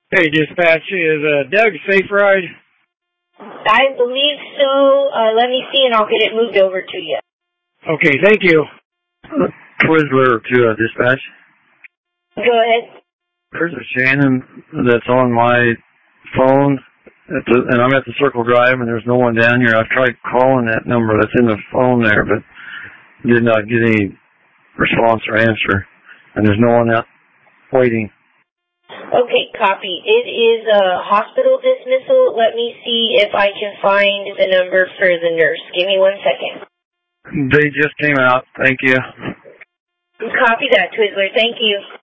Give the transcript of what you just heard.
Hey, dispatch, is Doug Safe Ride? I believe so. Let me see, and I'll get it moved over to you. Okay, thank you. Twizzler to dispatch. Go ahead. There's a Shannon that's on my phone, and I'm at the Circle Drive, and there's no one down here. I've tried calling that number that's in the phone there, but did not get any response or answer, and there's no one out waiting. Okay, copy. It is a hospital dismissal. Let me see if I can find the number for the nurse. Give me 1 second. They just came out. Thank you. Copy that, Twizzler. Thank you.